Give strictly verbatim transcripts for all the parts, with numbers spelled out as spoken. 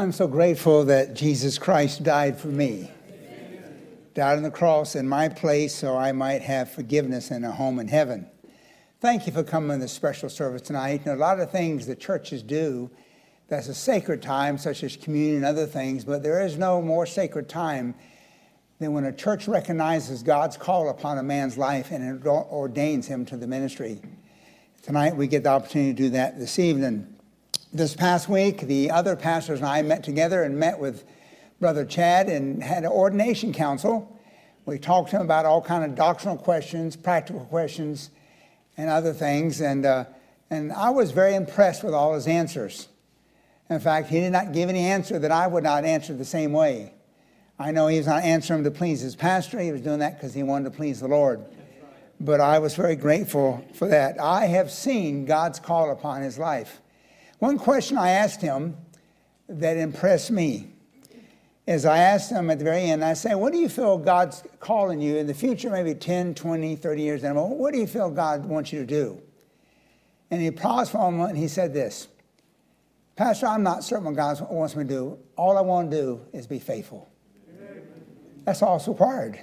I'm so grateful that Jesus Christ died for me. Amen. Died on the cross in my place so I might have forgiveness and a home in heaven. Thank you for coming to this special service tonight. And a lot of things that churches do, that's a sacred time, such as communion and other things, but there is no more sacred time than when a church recognizes God's call upon a man's life and it ordains him to the ministry. Tonight we get the opportunity to do that this evening. This past week, the other pastors and I met together and met with Brother Chad and had an ordination council. We talked to him about all kinds of doctrinal questions, practical questions, and other things. And, uh, and I was very impressed with all his answers. In fact, he did not give any answer that I would not answer the same way. I know he was not answering to please his pastor. He was doing that because he wanted to please the Lord. But I was very grateful for that. I have seen God's call upon his life. One question I asked him that impressed me is I asked him at the very end, I say, what do you feel God's calling you in the future, maybe ten, twenty, thirty years down the road? What do you feel God wants you to do? And he paused for a moment and he said this, Pastor, I'm not certain what God wants me to do. All I want to do is be faithful. That's all that's required.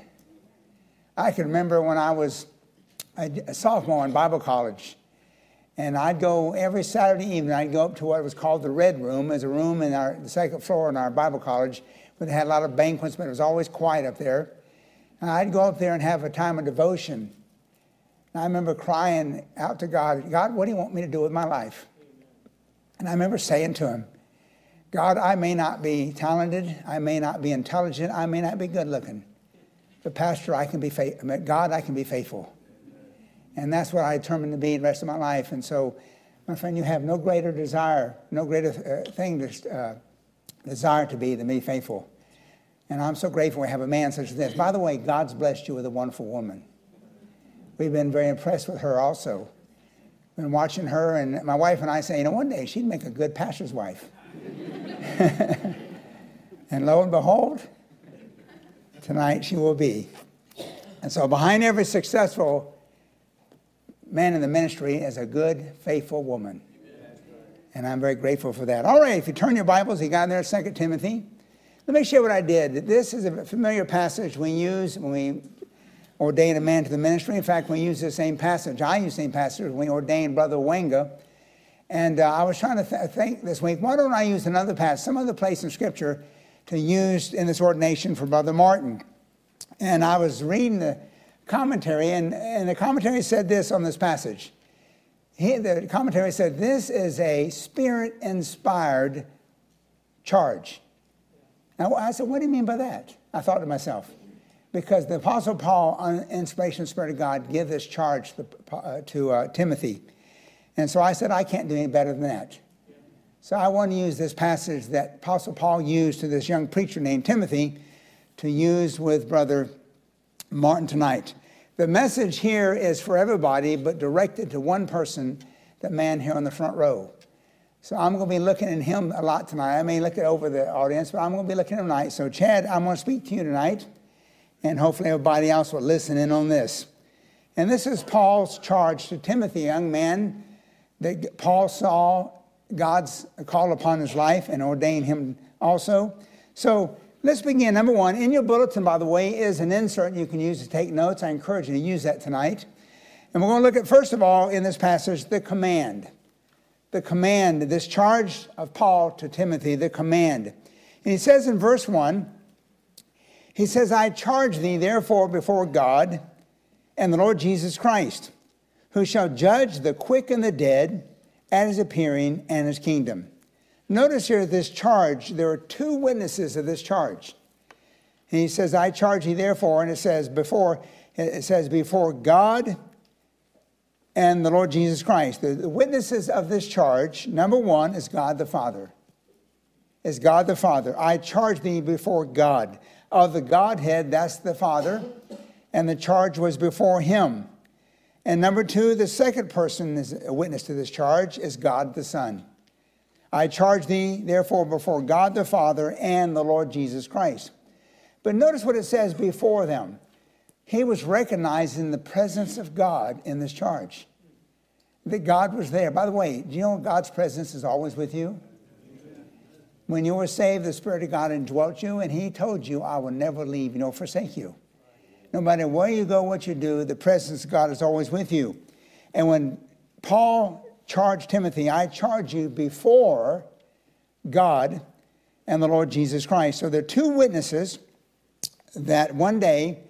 I can remember when I was a sophomore in Bible college, and I'd go every Saturday evening, I'd go up to what was called the Red Room. As a room in our, the second floor in our Bible college, where they had a lot of banquets, but it was always quiet up there. And I'd go up there and have a time of devotion. And I remember crying out to God, God, what do you want me to do with my life? And I remember saying to him, God, I may not be talented, I may not be intelligent, I may not be good looking, but Pastor, I can be faithful. God, I can be faithful. And that's what I determined to be the rest of my life. And so, my friend, you have no greater desire, no greater uh, thing to uh, desire to be than be faithful. And I'm so grateful we have a man such as this. By the way, God's blessed you with a wonderful woman. We've been very impressed with her also. Been watching her, and my wife and I say, you know, one day she'd make a good pastor's wife. And lo and behold, tonight she will be. And so behind every successful man in the ministry is a good, faithful woman. And I'm very grateful for that. All right, if you turn your Bibles, you got there, Second Timothy. Let me show you what I did. This is a familiar passage we use when we ordain a man to the ministry. In fact, we use the same passage. I use the same passage when we ordained Brother Wenga. And uh, I was trying to th- think this week, why don't I use another passage, some other place in Scripture to use in this ordination for Brother Martin. And I was reading the commentary, and, and the commentary said this on this passage. He, the commentary said, this is a Spirit-inspired charge. Now, I said, what do you mean by that? I thought to myself, because the Apostle Paul, on inspiration of the Spirit of God, gave this charge to, uh, to uh, Timothy. And so I said, I can't do any better than that. So I want to use this passage that Apostle Paul used to this young preacher named Timothy to use with Brother Martin tonight. The message here is for everybody, but directed to one person, the man here on the front row. So I'm going to be looking at him a lot tonight. I may look at over the audience, but I'm going to be looking at him tonight. So Chad, I'm going to speak to you tonight, and hopefully everybody else will listen in on this. And this is Paul's charge to Timothy, a young man that Paul saw God's call upon his life and ordained him also. So let's begin. Number one, in your bulletin, by the way, is an insert you can use to take notes. I encourage you to use that tonight. And we're going to look at, first of all, in this passage, the command. The command, this charge of Paul to Timothy, the command. And he says in verse one, he says, I charge thee therefore before God and the Lord Jesus Christ, who shall judge the quick and the dead at his appearing and his kingdom. Notice here this charge, there are two witnesses of this charge. And he says, I charge thee therefore, and it says before, it says before God and the Lord Jesus Christ. The, the witnesses of this charge, number one, is God the Father. Is God the Father. I charge thee before God. Of the Godhead, that's the Father, and the charge was before him. And number two, the second person is a witness to this charge is God the Son. I charge thee, therefore, before God the Father and the Lord Jesus Christ. But notice what it says before them. He was recognizing the presence of God in this charge. That God was there. By the way, do you know God's presence is always with you? When you were saved, the Spirit of God indwelt you, and he told you, I will never leave you nor forsake you. No matter where you go, what you do, the presence of God is always with you. And when Paul charged Timothy, I charge you before God and the Lord Jesus Christ. So there are two witnesses that one day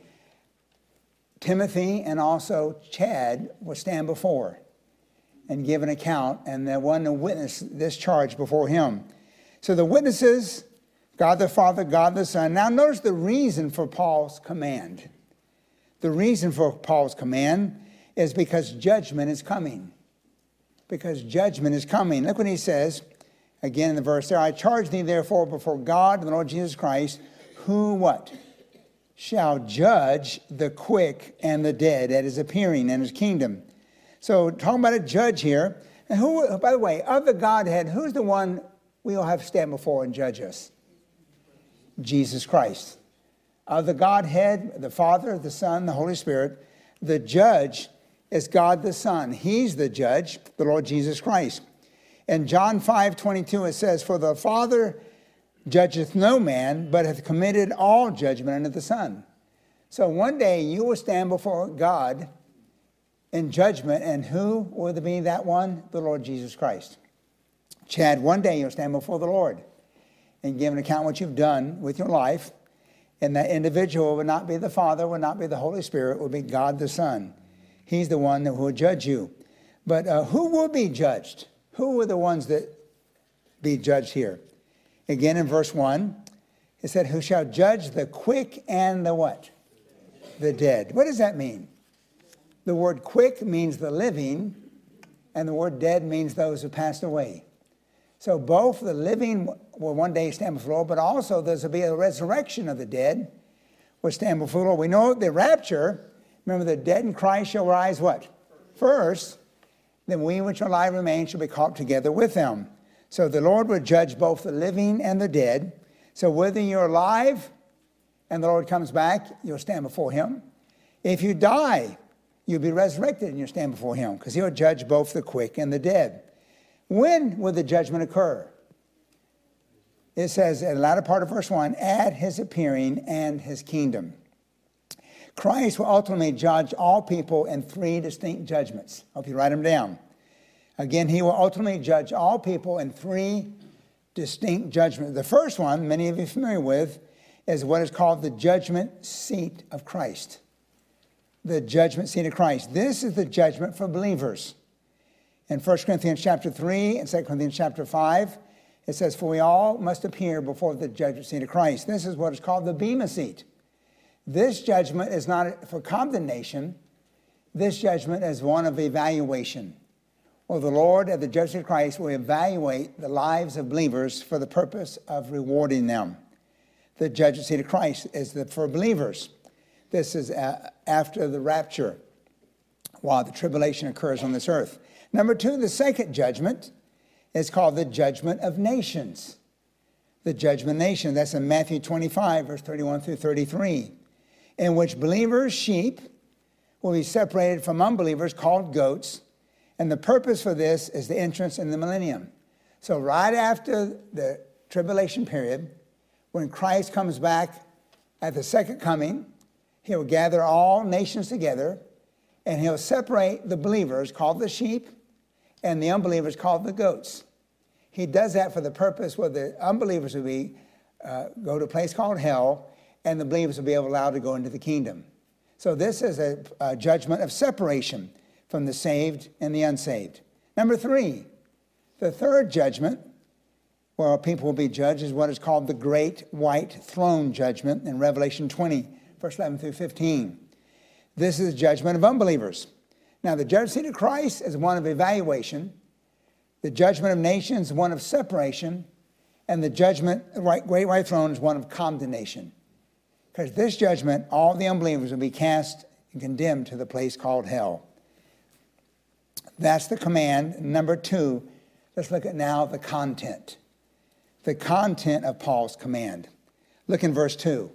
Timothy and also Chad will stand before and give an account, and the one to witness this charge before him. So the witnesses, God the Father, God the Son. Now notice the reason for Paul's command. The reason for Paul's command is because judgment is coming. Because judgment is coming. Look what he says, again in the verse there. I charge thee therefore before God and the Lord Jesus Christ, who what? Shall judge the quick and the dead at his appearing in his kingdom. So talking about a judge here. And who, by the way, of the Godhead, who's the one we will have stand before and judge us? Jesus Christ. Of the Godhead, the Father, the Son, the Holy Spirit, the judge is God the Son. He's the judge, the Lord Jesus Christ. In John five twenty-two, it says, for the Father judgeth no man, but hath committed all judgment unto the Son. So one day you will stand before God in judgment, and who will be that one? The Lord Jesus Christ. Chad, one day you'll stand before the Lord and give an account what you've done with your life, and that individual will not be the Father, will not be the Holy Spirit, will be God the Son. He's the one that will judge you. But uh, who will be judged? Who are the ones that be judged here? Again in verse one, it said, who shall judge the quick and the what? The dead. What does that mean? The word quick means the living, and the word dead means those who passed away. So both the living will one day stand before the Lord, but also there's to be a resurrection of the dead will stand before the Lord. We know the rapture, remember the dead in Christ shall rise what? First, then we which are alive remain shall be caught together with them. So the Lord will judge both the living and the dead. So whether you're alive and the Lord comes back, you'll stand before him. If you die, you'll be resurrected and you'll stand before him, because he'll judge both the quick and the dead. When will the judgment occur? It says in the latter part of verse one, at his appearing and his kingdom. Christ will ultimately judge all people in three distinct judgments. I hope you write them down. Again, he will ultimately judge all people in three distinct judgments. The first one, many of you are familiar with, is what is called the judgment seat of Christ. The judgment seat of Christ. This is the judgment for believers. In First Corinthians chapter three and Second Corinthians chapter five, it says, for we all must appear before the judgment seat of Christ. This is what is called the bema seat. This judgment is not for condemnation. This judgment is one of evaluation. Well, the Lord at the judgment seat of Christ will evaluate the lives of believers for the purpose of rewarding them. The judgment seat of Christ is the, for believers. This is uh, after the rapture, while the tribulation occurs on this earth. Number two, the second judgment is called the judgment of nations. The judgment of nations, that's in Matthew twenty-five, verse thirty-one through thirty-three, in which believers' sheep will be separated from unbelievers called goats. And the purpose for this is the entrance in the millennium. So right after the tribulation period, when Christ comes back at the second coming, he'll gather all nations together, and he'll separate the believers, called the sheep, and the unbelievers, called the goats. He does that for the purpose where the unbelievers will be, uh, go to a place called hell, and the believers will be allowed to go into the kingdom. So this is a, a judgment of separation from the saved and the unsaved. Number three, the third judgment, where people will be judged, is what is called the Great White Throne Judgment in Revelation twenty, verse eleven through fifteen. This is the judgment of unbelievers. Now, the judgment seat of Christ is one of evaluation. The judgment of nations is one of separation. And the judgment, the Great White Throne, is one of condemnation. Because this judgment, all the unbelievers will be cast and condemned to the place called hell. That's the command. Number two, let's look at now the content. The content of Paul's command. Look in verse two.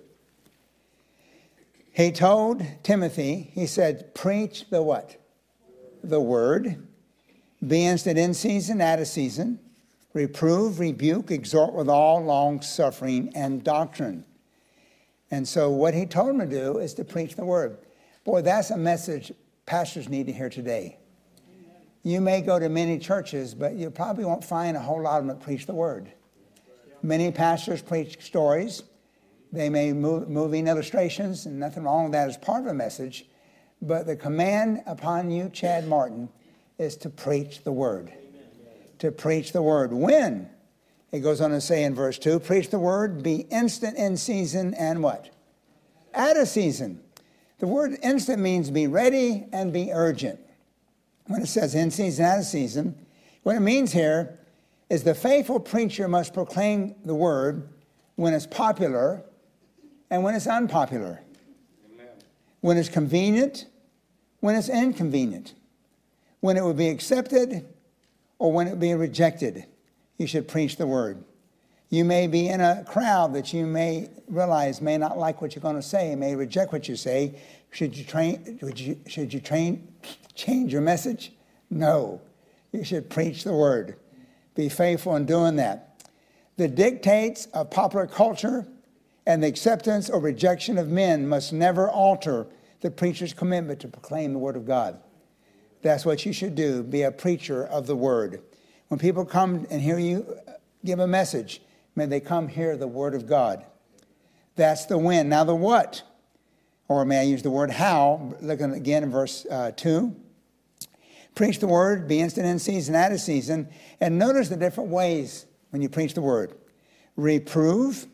He told Timothy, he said, preach the what? The word. Be instant in season, out of season. Reprove, rebuke, exhort with all long suffering and doctrine. And so what he told him to do is to preach the word. Boy, that's a message pastors need to hear today. You may go to many churches, but you probably won't find a whole lot of them that preach the word. Many pastors preach stories. They may move moving illustrations, and nothing wrong with that as part of a message. But the command upon you, Chad Martin, is to preach the word. Amen. To preach the word. When? It goes on to say in verse two, preach the word, be instant in season and what? At a season. The word instant means be ready and be urgent. When it says in season, out of season, what it means here is the faithful preacher must proclaim the word when it's popular and when it's unpopular. Amen. When it's convenient, when it's inconvenient. When it would be accepted or when it would be rejected. You should preach the word. You may be in a crowd that you may realize may not like what you're going to say, may reject what you say. Should you train? Should you, should you train? Change your message? No. You should preach the word. Be faithful in doing that. The dictates of popular culture and the acceptance or rejection of men must never alter the preacher's commitment to proclaim the word of God. That's what you should do. Be a preacher of the word. When people come and hear you give a message, may they come hear the word of God. That's the when. Now the what? Or may I use the word how? Looking again in verse uh, two. Preach the word, be instant in season, out of season. And notice the different ways when you preach the word. Reprove,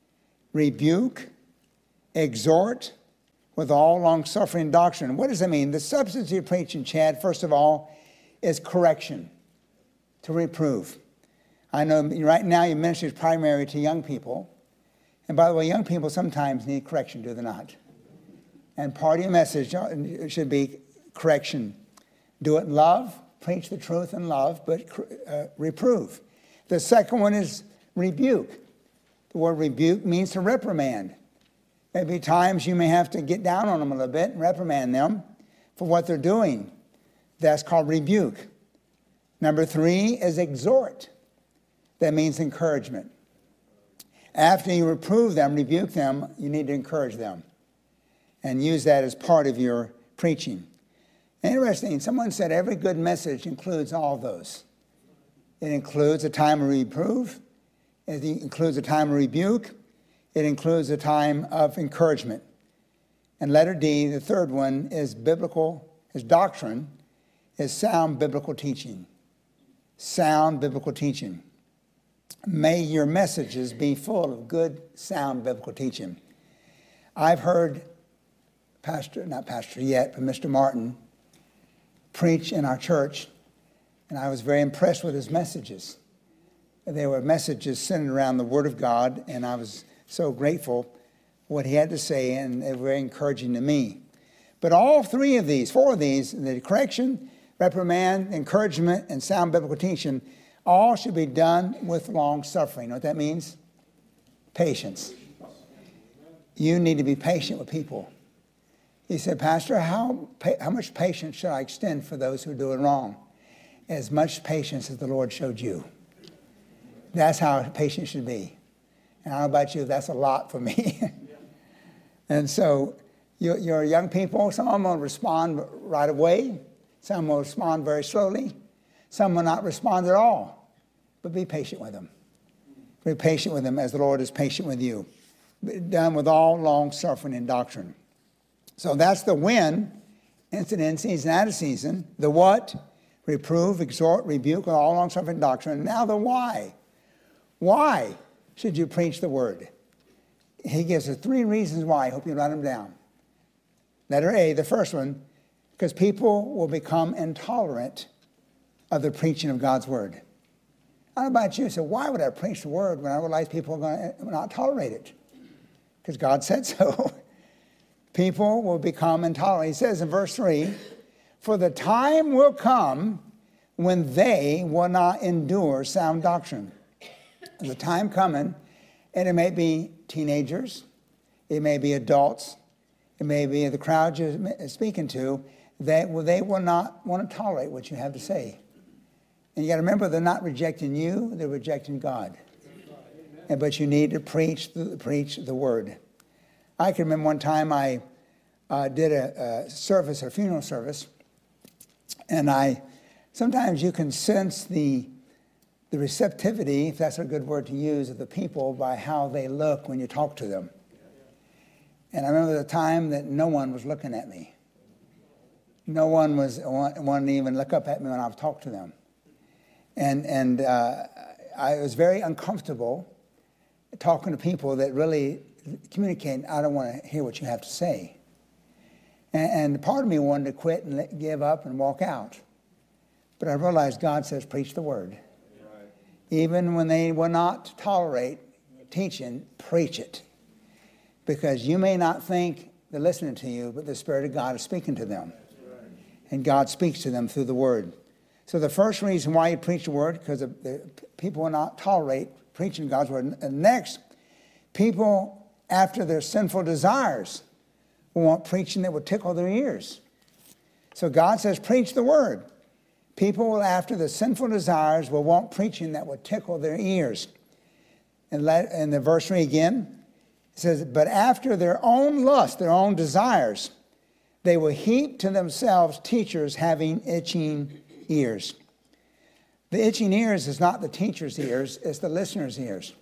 rebuke, exhort, with all long-suffering doctrine. What does that mean? The substance you're preaching, Chad, first of all, is correction, to reprove. I know right now your ministry is primary to young people. And by the way, young people sometimes need correction, do they not? And part of your message should be correction. Do it in love, preach the truth in love, but uh, reprove. The second one is rebuke. The word rebuke means to reprimand. Maybe times you may have to get down on them a little bit and reprimand them for what they're doing. That's called rebuke. Number three is exhort. That means encouragement. After you reprove them, rebuke them, you need to encourage them and use that as part of your preaching. Interesting, someone said every good message includes all those. It includes a time of reproof. It includes a time of rebuke. It includes a time of encouragement. And letter D, the third one, is biblical, is doctrine, is sound biblical teaching. Sound biblical teaching. May your messages be full of good, sound biblical teaching. I've heard Pastor, not Pastor yet, but Mister Martin preach in our church, and I was very impressed with his messages. They were messages centered around the Word of God, and I was so grateful what he had to say, and they were very encouraging to me. But all three of these, four of these, the correction, reprimand, encouragement, and sound biblical teaching, all should be done with long suffering. You know what that means? Patience. You need to be patient with people. He said, Pastor, how, how much patience should I extend for those who are doing wrong? As much patience as the Lord showed you. That's how patient should be. And I don't know about you, that's a lot for me. And so you're, you're young people, some of them will respond right away. Some will respond very slowly. Some will not respond at all. But be patient with them. Be patient with them as the Lord is patient with you. Be done with all long suffering and doctrine. So that's the when, instant in season, out of season. The what, reprove, exhort, rebuke, with all long suffering doctrine. Now the why. Why should you preach the word? He gives us three reasons why. I hope you write them down. Letter A, the first one, because people will become intolerant of the preaching of God's word. I don't know about you, so why would I preach the word when I realize people are going to not tolerate it? Because God said so. People will become intolerant. He says in verse three, for the time will come when they will not endure sound doctrine. There's a time coming, and it may be teenagers, it may be adults, it may be the crowd you're speaking to, that they will not want to tolerate what you have to say. And you got to remember, they're not rejecting you, they're rejecting God. And, but you need to preach the, preach the word. I can remember one time I uh, did a, a service, a funeral service, and I sometimes you can sense the the receptivity, if that's a good word to use, of the people by how they look when you talk to them. And I remember the time that no one was looking at me. No one was wanting to even look up at me when I was talking to them. And and uh, I was very uncomfortable talking to people that really communicate, I don't want to hear what you have to say. And, and part of me wanted to quit and let, give up and walk out. But I realized God says, preach the word. Right. Even when they will not tolerate teaching, preach it. Because you may not think they're listening to you, but the Spirit of God is speaking to them. Right. And God speaks to them through the word. So the first reason why you preach the word, because the people will not tolerate preaching God's word. And next, people, after their sinful desires, will want preaching that will tickle their ears. So God says, preach the word. People will, after the sinful desires, will want preaching that will tickle their ears. And let, in the verse three again, it says, but after their own lust, their own desires, they will heap to themselves teachers having itching ears. The itching ears is not the teacher's ears, it's the listener's ears.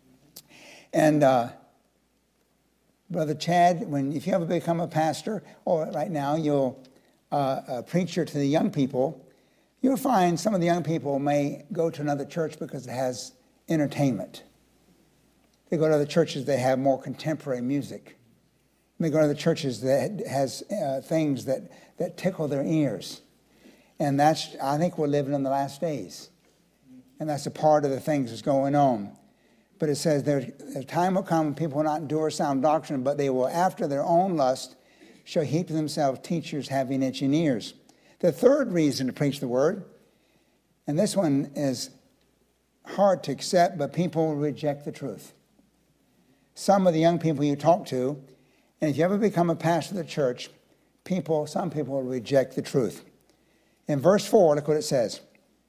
And uh, Brother Chad, when if you ever become a pastor, or right now you'll uh, a preacher to the young people, you'll find some of the young people may go to another church because it has entertainment. They go to other churches that have more contemporary music. They go to other churches that has uh, things that, that tickle their ears. And that's, I think we're living in the last days. And that's a part of the things that's going on. But it says there, a time will come when people will not endure sound doctrine, but they will, after their own lust, shall heap to themselves teachers having itching ears. The third reason to preach the word, and this one is hard to accept, but people will reject the truth. Some of the young people you talk to, and if you ever become a pastor of the church, people, some people will reject the truth. In verse four, look what it says.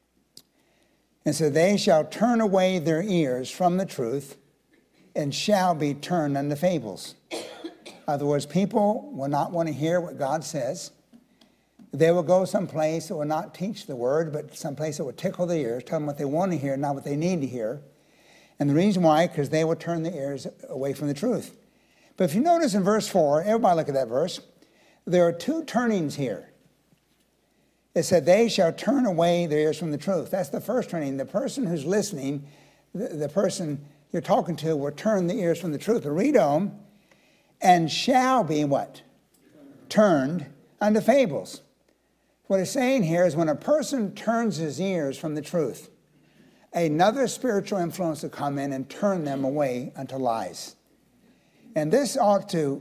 And so they shall turn away their ears from the truth and shall be turned unto fables. In other words, people will not want to hear what God says. They will go someplace that will not teach the word, but someplace that will tickle their ears, tell them what they want to hear, not what they need to hear. And the reason why, because they will turn their ears away from the truth. But if you notice in verse four, everybody look at that verse, there are two turnings here. It said, they shall turn away their ears from the truth. That's the first turning. The person who's listening, the, the person you're talking to will turn the ears from the truth. But read on, and shall be what? Turned unto fables. What it's saying here is when a person turns his ears from the truth, another spiritual influence will come in and turn them away unto lies. And this ought to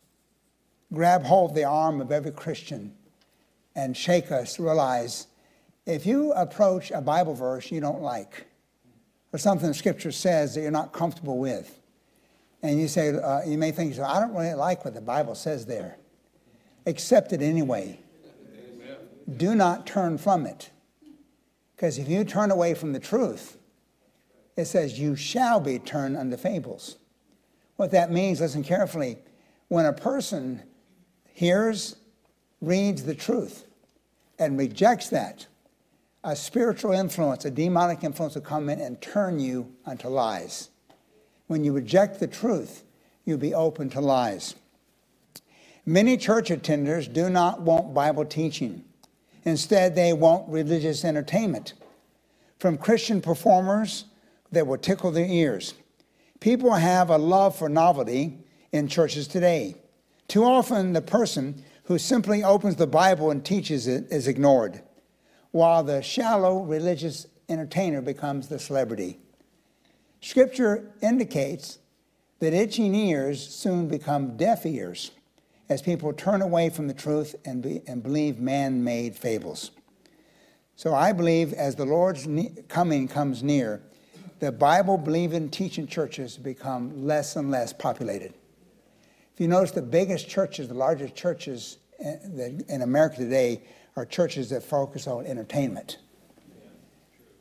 grab hold of the arm of every Christian and shake us to realize if you approach a Bible verse you don't like, or something the Scripture says that you're not comfortable with, and you say, uh, you may think, I don't really like what the Bible says there. Accept it anyway. Amen. Do not turn from it. Because if you turn away from the truth, it says you shall be turned unto fables. What that means, listen carefully, when a person hears, reads the truth and rejects that, a spiritual influence, a demonic influence will come in and turn you unto lies. When you reject the truth, you'll be open to lies. Many church attenders do not want Bible teaching. Instead, they want religious entertainment from Christian performers that will tickle their ears. People have a love for novelty in churches today. Too often, the person who simply opens the Bible and teaches it is ignored, while the shallow religious entertainer becomes the celebrity. Scripture indicates that itching ears soon become deaf ears as people turn away from the truth and, be, and believe man-made fables. So I believe as the Lord's coming comes near, the Bible-believing teaching churches become less and less populated. If you notice, the biggest churches, the largest churches in America today are churches that focus on entertainment.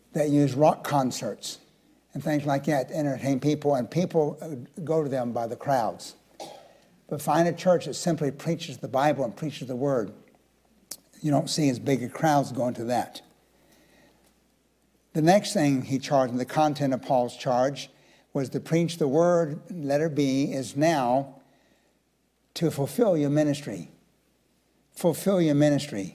that use rock concerts and things like that to entertain people, and people go to them by the crowds. But find a church that simply preaches the Bible and preaches the Word. You don't see as big a crowds going to that. The next thing he charged, the content of Paul's charge, was to preach the Word, letter B, is now to fulfill your ministry. Fulfill your ministry.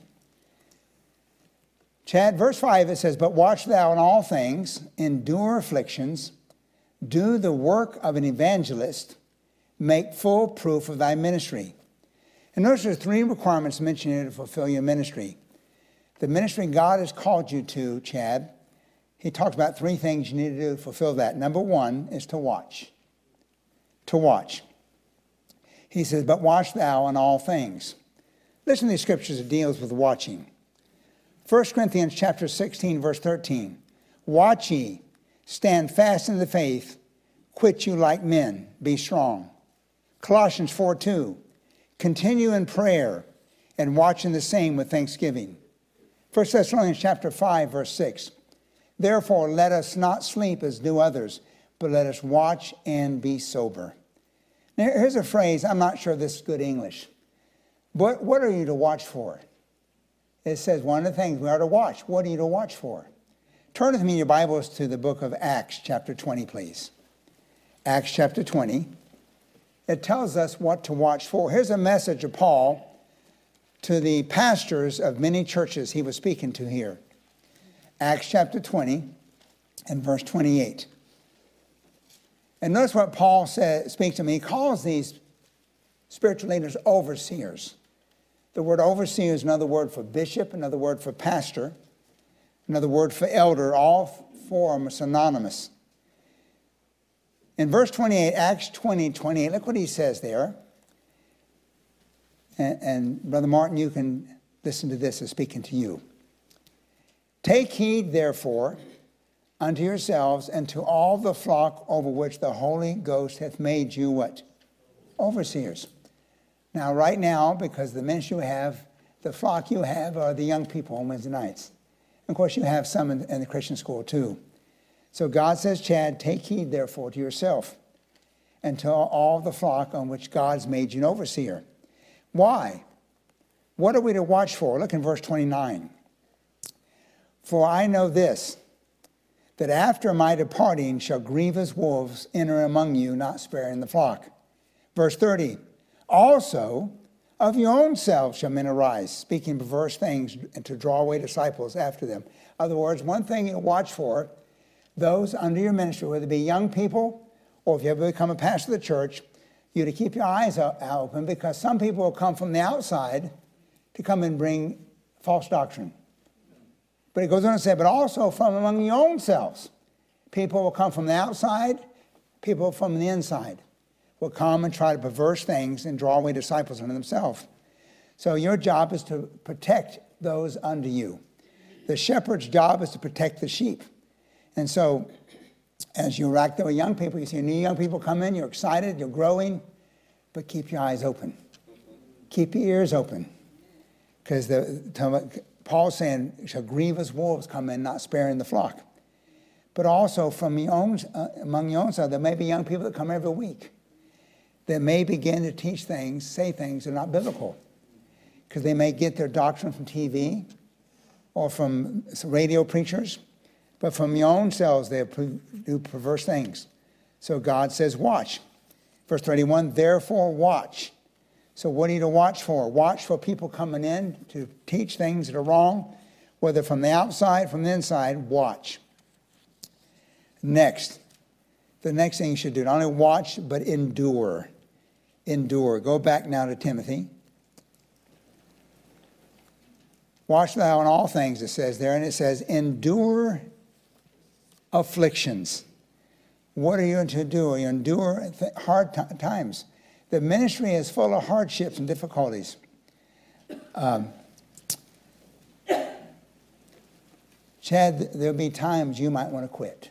Chad, verse five, it says, "But watch thou in all things, endure afflictions, do the work of an evangelist, make full proof of thy ministry." And notice there's three requirements mentioned here to fulfill your ministry. The ministry God has called you to, Chad, he talks about three things you need to do to fulfill that. Number one is to watch. To watch. He says, "But watch thou in all things." Listen to these scriptures that deals with watching. First Corinthians chapter sixteen, verse thirteen. "Watch ye, stand fast in the faith, quit you like men, be strong." Colossians four two. "Continue in prayer, and watch in the same with thanksgiving." First Thessalonians chapter five, verse six. "Therefore let us not sleep as do others, but let us watch and be sober." Now here's a phrase, I'm not sure this is good English. But what are you to watch for? It says one of the things we are to watch. What are you to watch for? Turn with me in your Bibles to the book of Acts chapter twenty, please. Acts chapter twenty. It tells us what to watch for. Here's a message of Paul to the pastors of many churches he was speaking to here. Acts chapter twenty and verse twenty-eight. And notice what Paul says, speaks to me. He calls these spiritual leaders overseers. The word overseer is another word for bishop, another word for pastor, another word for elder. All four are synonymous. In verse twenty-eight, Acts twenty, twenty-eight, look what he says there. And, and Brother Martin, you can listen to this as speaking to you. "Take heed, therefore, unto yourselves and to all the flock over which the Holy Ghost hath made you" what? Overseers. Now, right now, because the ministry you have, the flock you have are the young people on Wednesday nights. Of course, you have some in, in the Christian school too. So God says, Chad, take heed, therefore, to yourself and to all the flock on which God's made you an overseer. Why? What are we to watch for? Look in verse twenty-nine. "For I know this, that after my departing shall grievous wolves enter among you, not sparing the flock." Verse thirty. "Also of your own selves shall men arise, speaking perverse things, and to draw away disciples after them." In other words, one thing you watch for, those under your ministry, whether it be young people or if you ever become a pastor of the church, you to keep your eyes open, because some people will come from the outside to come and bring false doctrine. But it goes on to say, but also from among your own selves. People will come from the outside, people from the inside will come and try to perverse things and draw away disciples unto themselves. So your job is to protect those under you. The shepherd's job is to protect the sheep. And so as you interact with young people, you see new young people come in, you're excited, you're growing, but keep your eyes open. Keep your ears open. Because the Paul's saying, shall grievous wolves come in, not sparing the flock. But also from your own, uh, among your own side, there may be young people that come every week that may begin to teach things, say things that are not biblical. Because they may get their doctrine from T V or from radio preachers, but from your own selves they do perverse things. So God says, watch. Verse thirty-one, therefore watch. So what are you to watch for? Watch for people coming in to teach things that are wrong, whether from the outside, from the inside, watch. Next, the next thing you should do, not only watch, but endure. Endure. Go back now to Timothy. Watch thou in all things, it says there, and it says, endure afflictions. What are you to do? You endure hard t- times. The ministry is full of hardships and difficulties. Um, Chad, there'll be times you might want to quit.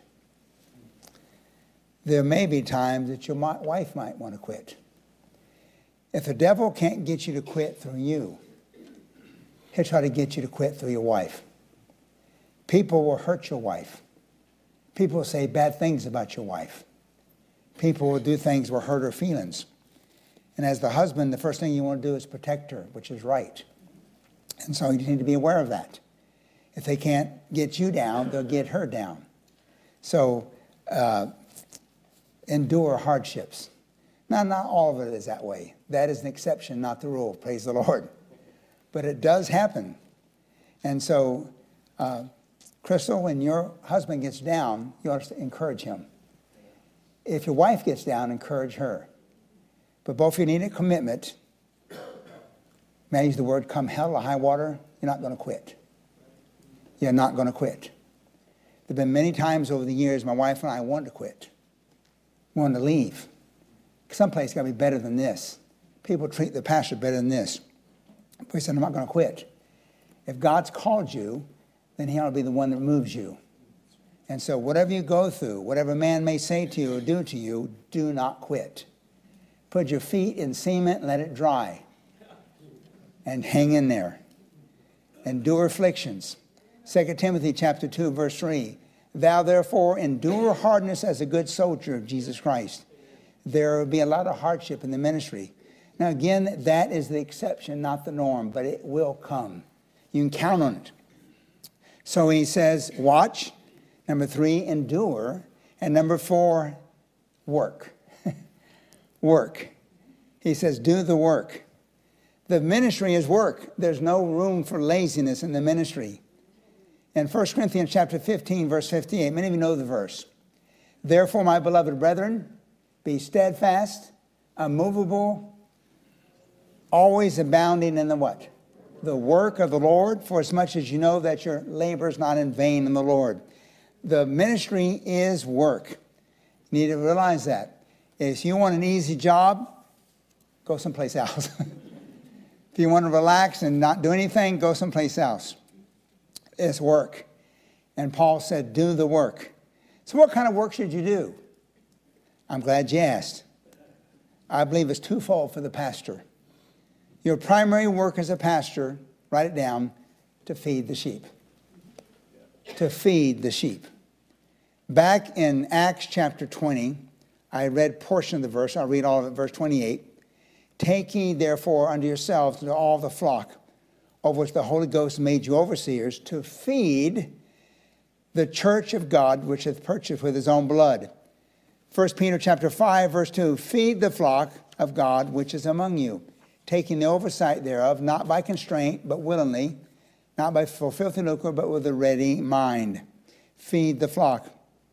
There may be times that your wife might want to quit. If the devil can't get you to quit through you, he'll try to get you to quit through your wife. People will hurt your wife. People will say bad things about your wife. People will do things that will hurt her feelings. And as the husband, the first thing you want to do is protect her, which is right. And so you need to be aware of that. If they can't get you down, they'll get her down. So uh, endure hardships. Now, not all of it is that way. That is an exception, not the rule. Praise the Lord. But it does happen. And so, uh, Crystal, when your husband gets down, you ought to encourage him. If your wife gets down, encourage her. But both of you need a commitment. May I use the word, come hell or high water, you're not going to quit. You're not going to quit. There have been many times over the years my wife and I wanted to quit. Wanted to leave. Someplace got to be better than this. People treat the pastor better than this. We said, I'm not going to quit. If God's called you, then he ought to be the one that moves you. And so whatever you go through, whatever man may say to you or do to you, do not quit. Put your feet in cement and let it dry. And hang in there. Endure afflictions. Second Timothy chapter two, verse three. Thou therefore endure hardness as a good soldier of Jesus Christ. There will be a lot of hardship in the ministry. Now again, that is the exception, not the norm, but it will come. You can count on it. So he says, watch. Number three, endure. And number four, work. Work. He says, do the work. The ministry is work. There's no room for laziness in the ministry. In First Corinthians chapter fifteen, verse fifty-eight, many of you know the verse. Therefore, my beloved brethren, be steadfast, unmovable, always abounding in the what? The work of the Lord, for as much as you know that your labor is not in vain in the Lord. The ministry is work. You need to realize that. If you want an easy job, go someplace else. If you want to relax and not do anything, go someplace else. It's work. And Paul said, do the work. So what kind of work should you do? I'm glad you asked. I believe it's twofold for the pastor. Your primary work as a pastor, write it down, to feed the sheep. To feed the sheep. Back in Acts chapter twenty, I read a portion of the verse. I'll read all of it, verse twenty-eight. Take heed, therefore, unto yourselves to all the flock, over which the Holy Ghost made you overseers, to feed the church of God, which hath purchased with his own blood. First Peter chapter five, verse two, feed the flock of God, which is among you, taking the oversight thereof, not by constraint, but willingly, not by for filthy lucre, but with a ready mind. Feed the flock.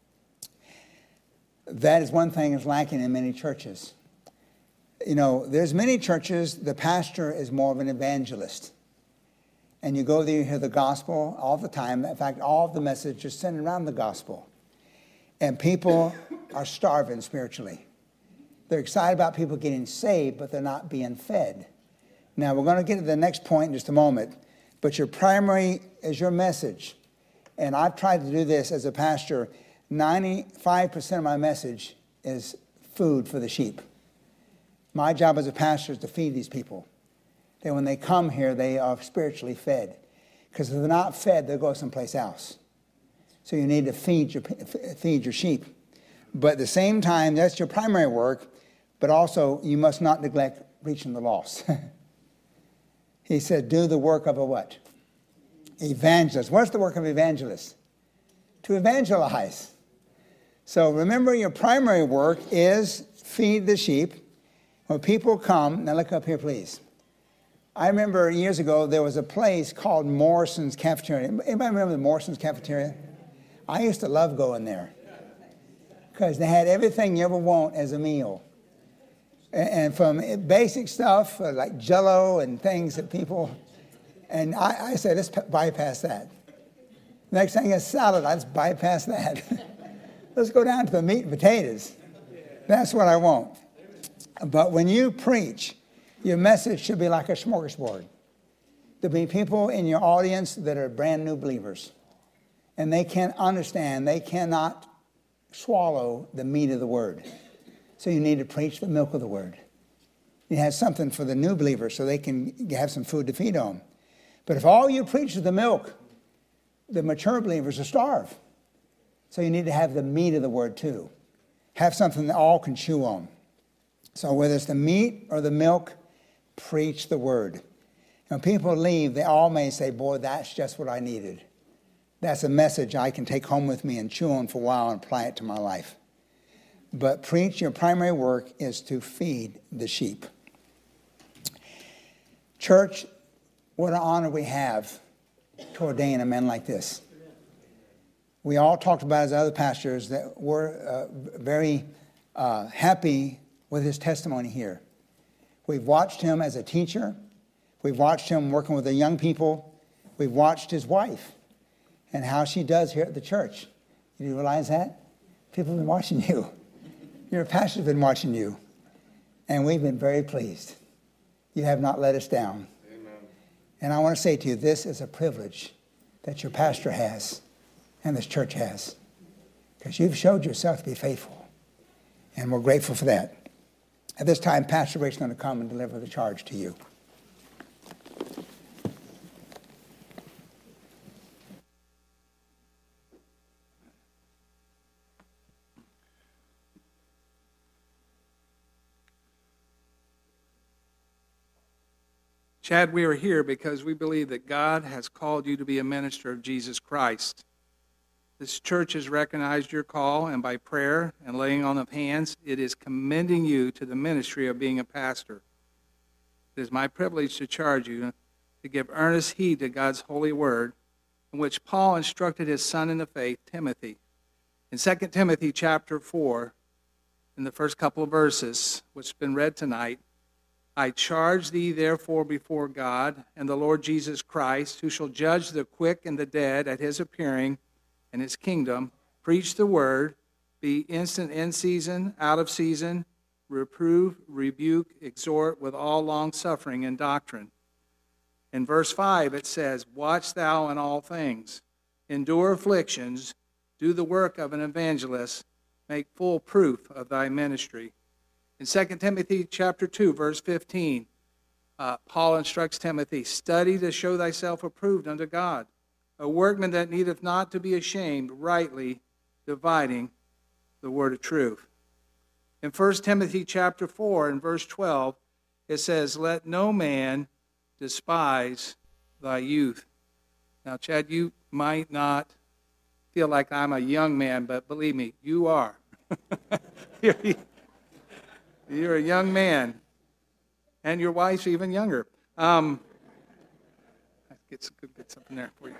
That is one thing that's lacking in many churches. You know, there's many churches, the pastor is more of an evangelist. And you go there, you hear the gospel all the time. In fact, all of the message is centered around the gospel. And people are starving spiritually. They're excited about people getting saved, but they're not being fed. Now, we're going to get to the next point in just a moment. But your primary is your message. And I've tried to do this as a pastor. ninety-five percent of my message is food for the sheep. My job as a pastor is to feed these people. That when they come here, they are spiritually fed. Because if they're not fed, they'll go someplace else. So you need to feed your, feed your sheep. But at the same time, that's your primary work. But also, you must not neglect reaching the lost. He said, do the work of a what? Evangelist. What's the work of evangelist? To evangelize. So remember, your primary work is feed the sheep. When people come, now look up here, please. I remember years ago, there was a place called Morrison's Cafeteria. Anybody remember the Morrison's Cafeteria? I used to love going there because they had everything you ever want as a meal. And from basic stuff like Jell-O and things that people, and I, I said, let's bypass that. Next thing is salad, let's bypass that. Let's go down to the meat and potatoes. That's what I want. But when you preach, your message should be like a smorgasbord. There'll be people in your audience that are brand new believers. And they can't understand, they cannot swallow the meat of the word. So you need to preach the milk of the word. You have something for the new believers so they can have some food to feed on. But if all you preach is the milk, the mature believers will starve. So you need to have the meat of the word too. Have something that all can chew on. So whether it's the meat or the milk, preach the word. When people leave, they all may say, boy, that's just what I needed. That's a message I can take home with me and chew on for a while and apply it to my life. But preach, your primary work is to feed the sheep. Church, what an honor we have to ordain a man like this. We all talked about as other pastors that we're uh, very uh, happy with his testimony here. We've watched him as a teacher. We've watched him working with the young people. We've watched his wife and how she does here at the church. Do you realize that? People have been watching you. Your pastors have been watching you. And we've been very pleased. You have not let us down. Amen. And I want to say to you, this is a privilege that your pastor has and this church has. Because you've showed yourself to be faithful. And we're grateful for that. At this time, Pastor Rick's going to come and deliver the charge to you. Chad, we are here because we believe that God has called you to be a minister of Jesus Christ. This church has recognized your call, and by prayer and laying on of hands, it is commending you to the ministry of being a pastor. It is my privilege to charge you to give earnest heed to God's holy word, in which Paul instructed his son in the faith, Timothy. In Second Timothy chapter four, in the first couple of verses, which has been read tonight, I charge thee therefore before God and the Lord Jesus Christ, who shall judge the quick and the dead at his appearing and his kingdom, preach the word, be instant in season, out of season, reprove, rebuke, exhort with all longsuffering and doctrine. In verse five it says, watch thou in all things, endure afflictions, do the work of an evangelist, make full proof of thy ministry. In Second Timothy chapter two, verse fifteen, uh, Paul instructs Timothy, study to show thyself approved unto God, a workman that needeth not to be ashamed, rightly dividing the word of truth. In First Timothy chapter four, and verse twelve, it says, let no man despise thy youth. Now, Chad, you might not feel like I'm a young man, but believe me, you are. You're a young man, and your wife's even younger. Um, get, some, get something there for you.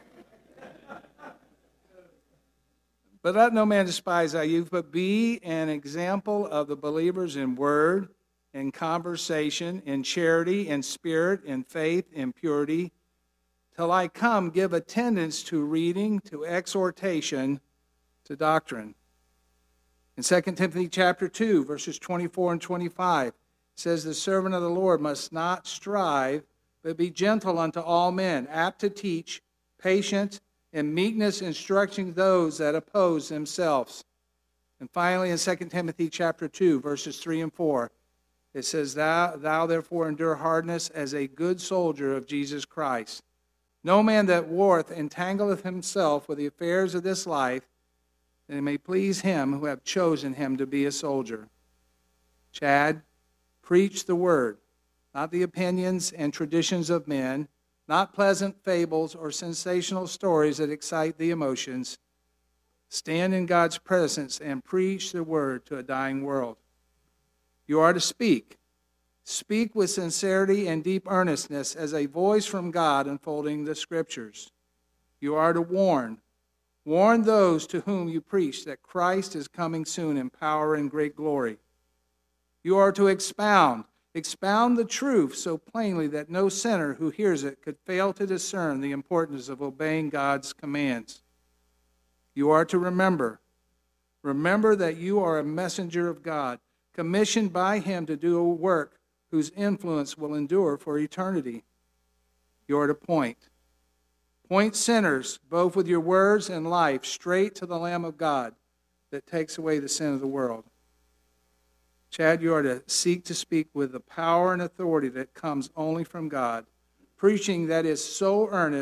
But let no man despise thy youth, but be an example of the believers in word, in conversation, in charity, in spirit, in faith, in purity. Till I come, give attendance to reading, to exhortation, to doctrine. In Second Timothy chapter two, verses twenty-four and twenty-five, it says, the servant of the Lord must not strive, but be gentle unto all men, apt to teach, patient, in meekness instructing those that oppose themselves. And finally, in Second Timothy chapter two, verses three and four, it says, thou, thou therefore endure hardness as a good soldier of Jesus Christ. No man that warreth entangleth himself with the affairs of this life, that it may please him who have chosen him to be a soldier. Chad, preach the word, not the opinions and traditions of men, not pleasant fables or sensational stories that excite the emotions. Stand in God's presence and preach the word to a dying world. You are to speak. Speak with sincerity and deep earnestness as a voice from God unfolding the Scriptures. You are to warn. Warn those to whom you preach that Christ is coming soon in power and great glory. You are to expound. Expound the truth so plainly that no sinner who hears it could fail to discern the importance of obeying God's commands. You are to remember. Remember that you are a messenger of God, commissioned by him to do a work whose influence will endure for eternity. You are to point. Point sinners, both with your words and life, straight to the Lamb of God that takes away the sin of the world. Chad, you are to seek to speak with the power and authority that comes only from God, preaching that is so earnest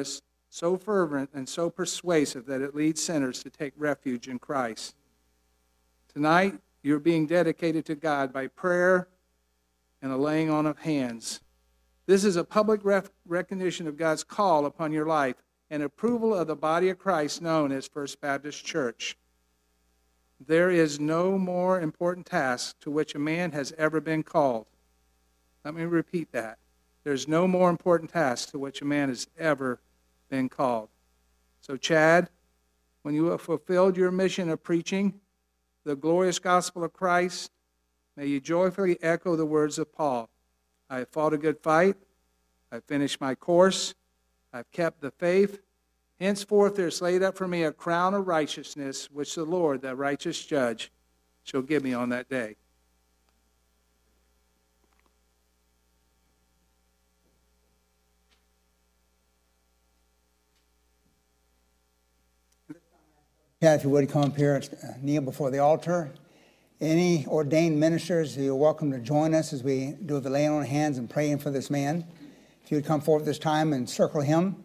so fervent and so persuasive that it leads sinners to take refuge in Christ. Tonight, you're being dedicated to God by prayer and a laying on of hands. This is a public rec- recognition of God's call upon your life and approval of the body of Christ known as First Baptist Church. There is no more important task to which a man has ever been called. Let me repeat that. There's no more important task to which a man has ever been called. So, Chad, when you have fulfilled your mission of preaching the glorious gospel of Christ, may you joyfully echo the words of Paul. I have fought a good fight. I've finished my course. I've kept the faith. Henceforth there is laid up for me a crown of righteousness, which the Lord, the righteous judge, shall give me on that day. Yeah, if you would come up here, kneel before the altar. Any ordained ministers, you're welcome to join us as we do the laying on of hands and praying for this man. If you would come forward this time and circle him.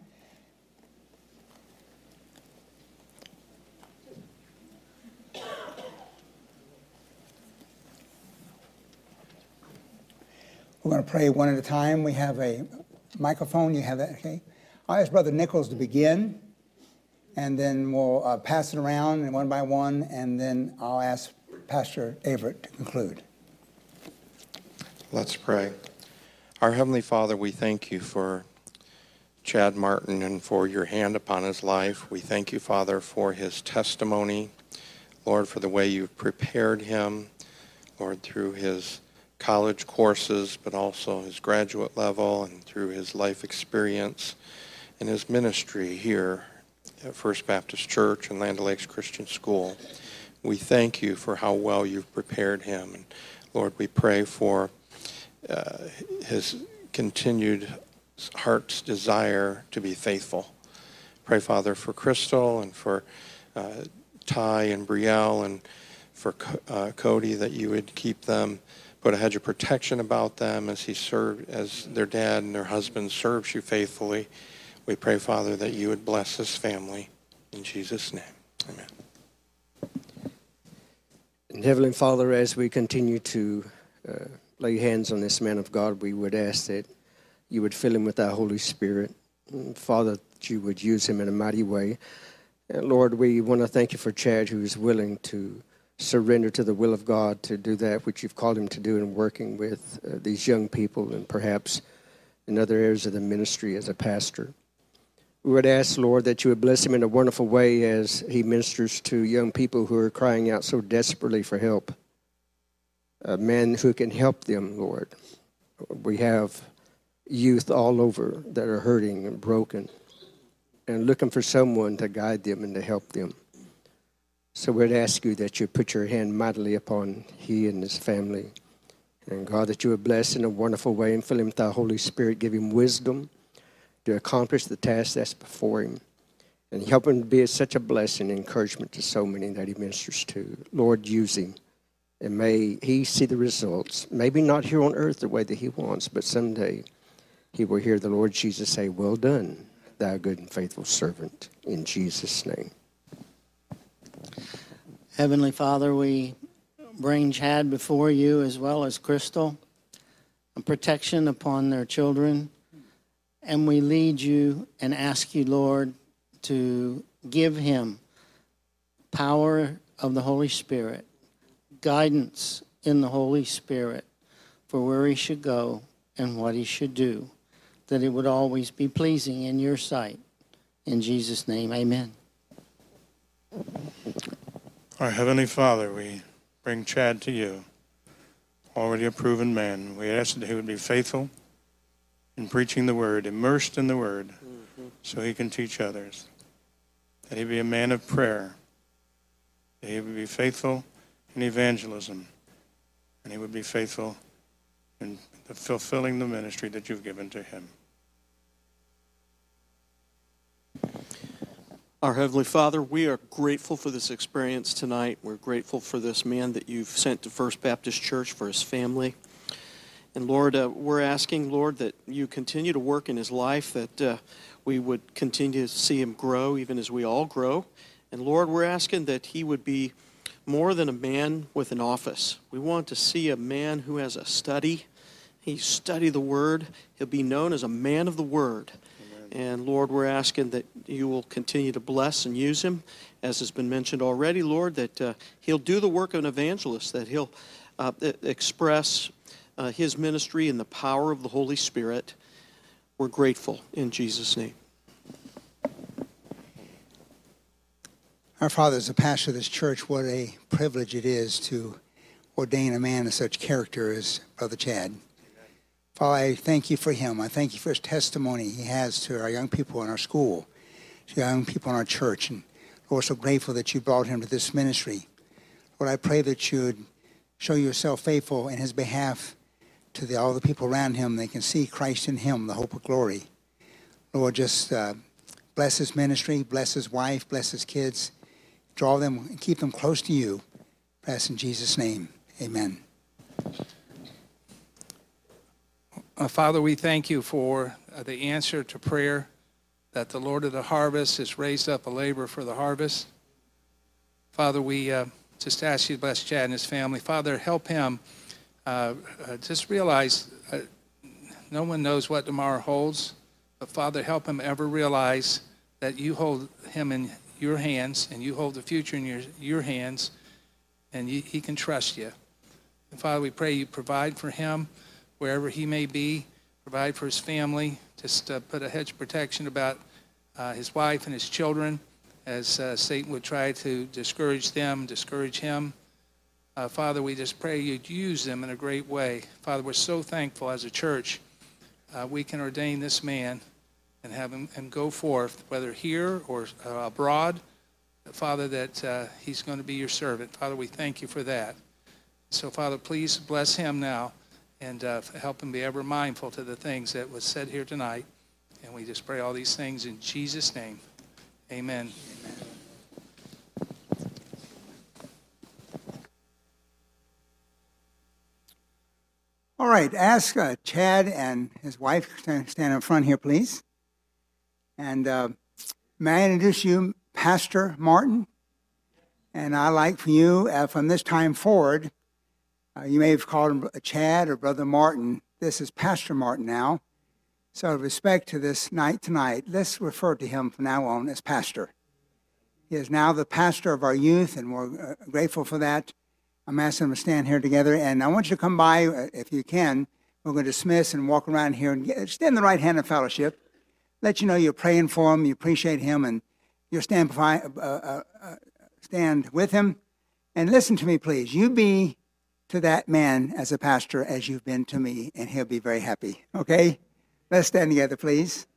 We're going to pray one at a time. We have a microphone. You have that, okay? I'll ask Brother Nichols to begin, and then we'll uh, pass it around and one by one, and then I'll ask Pastor Averett to conclude. Let's pray. Our Heavenly Father, we thank you for Chad Martin and for your hand upon his life. We thank you, Father, for his testimony. Lord, for the way you've prepared him, Lord, through his college courses, but also his graduate level and through his life experience and his ministry here at First Baptist Church and Land O'Lakes Christian School. We thank you for how well you've prepared him. And Lord, we pray for uh, his continued heart's desire to be faithful. Pray, Father, for Crystal and for uh, Ty and Brielle and for uh, Cody, that you would keep them, put a hedge of protection about them as he served, as their dad and their husband serves you faithfully. We pray, Father, that you would bless this family. In Jesus' name, amen. And Heavenly Father, as we continue to uh, lay hands on this man of God, we would ask that you would fill him with thy Holy Spirit. And Father, that you would use him in a mighty way. And Lord, we want to thank you for Chad, who is willing to surrender to the will of God, to do that which you've called him to do in working with uh, these young people and perhaps in other areas of the ministry as a pastor. We would ask, Lord, that you would bless him in a wonderful way as he ministers to young people who are crying out so desperately for help. Uh, men who can help them, Lord. We have youth all over that are hurting and broken and looking for someone to guide them and to help them. So we'd ask you that you put your hand mightily upon he and his family. And God, that you would bless in a wonderful way and fill him with thy Holy Spirit, give him wisdom to accomplish the task that's before him. And help him to be such a blessing and encouragement to so many that he ministers to. Lord, use him. And may he see the results. Maybe not here on earth the way that he wants, but someday he will hear the Lord Jesus say, well done, thou good and faithful servant. In Jesus' name. Heavenly Father, we bring Chad before you as well as Crystal, a protection upon their children, and we lead you and ask you, Lord, to give him power of the Holy Spirit, guidance in the Holy Spirit for where he should go and what he should do, that it would always be pleasing in your sight. In Jesus' name, amen. Our Heavenly Father, we bring Chad to you, already a proven man. We ask that he would be faithful in preaching the word, immersed in the word, mm-hmm. so he can teach others. That he be a man of prayer. That he would be faithful in evangelism. And he would be faithful in the fulfilling the ministry that you've given to him. Our Heavenly Father, we are grateful for this experience tonight. We're grateful for this man that you've sent to First Baptist Church, for his family. And Lord, uh, we're asking, Lord, that you continue to work in his life, that uh, we would continue to see him grow even as we all grow. And Lord, we're asking that he would be more than a man with an office. We want to see a man who has a study. He study the Word. He'll be known as a man of the Word. Amen. And Lord, we're asking that you will continue to bless and use him, as has been mentioned already, Lord, that uh, he'll do the work of an evangelist, that he'll uh, express uh, his ministry in the power of the Holy Spirit. We're grateful in Jesus' name. Our Father, as a pastor of this church, what a privilege it is to ordain a man of such character as Brother Chad. Father, I thank you for him. I thank you for his testimony he has to our young people in our school, to young people in our church. And Lord, we're so grateful that you brought him to this ministry. Lord, I pray that you would show yourself faithful in his behalf to the, all the people around him. They can see Christ in him, the hope of glory. Lord, just uh, bless his ministry, bless his wife, bless his kids. Draw them and keep them close to you. Press in Jesus' name. Amen. Uh, Father, we thank you for uh, the answer to prayer, that the Lord of the harvest has raised up a laborer for the harvest. Father, we uh, just ask you to bless Chad and his family. Father, help him uh, uh, just realize uh, no one knows what tomorrow holds, but Father, help him ever realize that you hold him in your hands, and you hold the future in your, your hands, and you, he can trust you. And Father, we pray you provide for him wherever he may be, provide for his family, just uh, put a hedge of protection about uh, his wife and his children as uh, Satan would try to discourage them, discourage him. Uh, Father, we just pray you'd use them in a great way. Father, we're so thankful as a church uh, we can ordain this man and have him and go forth, whether here or uh, abroad, Father, that uh, he's going to be your servant. Father, we thank you for that. So, Father, please bless him now and uh, help him be ever mindful to the things that was said here tonight. And we just pray all these things in Jesus' name. Amen. Amen. All right, ask uh, Chad and his wife to stand in front here, please. And uh, may I introduce you, Pastor Martin? And I'd like for you, uh, from this time forward, uh, you may have called him Chad or Brother Martin. This is Pastor Martin now. So, with respect to this night tonight, let's refer to him from now on as Pastor. He is now the pastor of our youth, and we're uh, grateful for that. I'm asking them to stand here together, and I want you to come by, uh, if you can. We're going to dismiss and walk around here and get, stand in the right hand of fellowship. Let you know you're praying for him, you appreciate him, and you'll stand, uh, uh, uh, stand with him. And listen to me, please. You be to that man as a pastor as you've been to me, and he'll be very happy. Okay? Let's stand together, please.